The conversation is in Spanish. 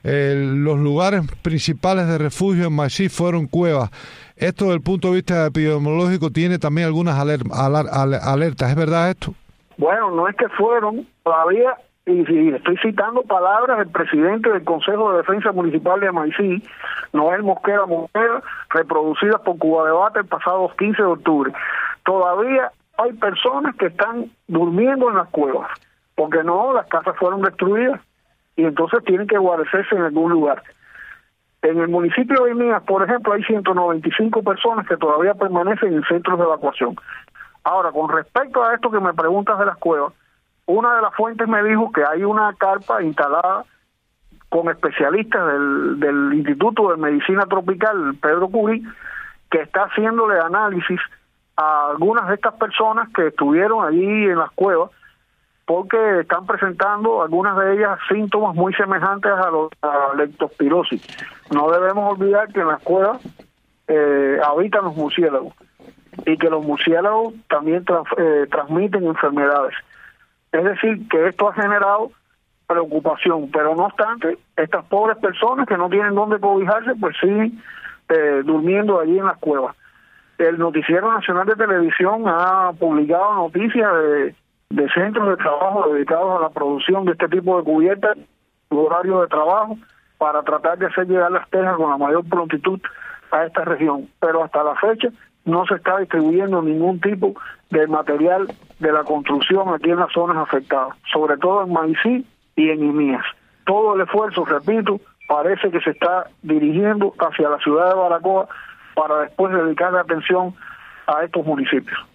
los lugares principales de refugio en Maicí fueron cuevas. Esto, desde el punto de vista epidemiológico, tiene también algunas alertas. ¿Es verdad esto? Bueno, no es que fueron todavía, y estoy citando palabras del presidente del Consejo de Defensa Municipal de Maicí, Noel Mosquera, reproducidas por Cuba Debate el pasado 15 de octubre. Todavía hay personas que están durmiendo en las cuevas, porque no, las casas fueron destruidas y entonces tienen que guarecerse en algún lugar. En el municipio de Mías, por ejemplo, hay 195 personas que todavía permanecen en centros de evacuación. Ahora, con respecto a esto que me preguntas de las cuevas, una de las fuentes me dijo que hay una carpa instalada con especialistas del Instituto de Medicina Tropical, Pedro Curí, que está haciéndole análisis a algunas de estas personas que estuvieron allí en las cuevas, porque están presentando algunas de ellas síntomas muy semejantes a la leptospirosis. No debemos olvidar que en las cuevas habitan los murciélagos y que los murciélagos también transmiten enfermedades. Es decir, que esto ha generado preocupación, pero no obstante, estas pobres personas que no tienen dónde cobijarse, pues siguen durmiendo allí en las cuevas. El Noticiero Nacional de Televisión ha publicado noticias de centros de trabajo dedicados a la producción de este tipo de cubiertas, horarios de trabajo, para tratar de hacer llegar las tejas con la mayor prontitud a esta región. Pero hasta la fecha no se está distribuyendo ningún tipo de material de la construcción aquí en las zonas afectadas, sobre todo en Maicí y en Imías. Todo el esfuerzo, repito, parece que se está dirigiendo hacia la ciudad de Baracoa para después dedicarle atención a estos municipios.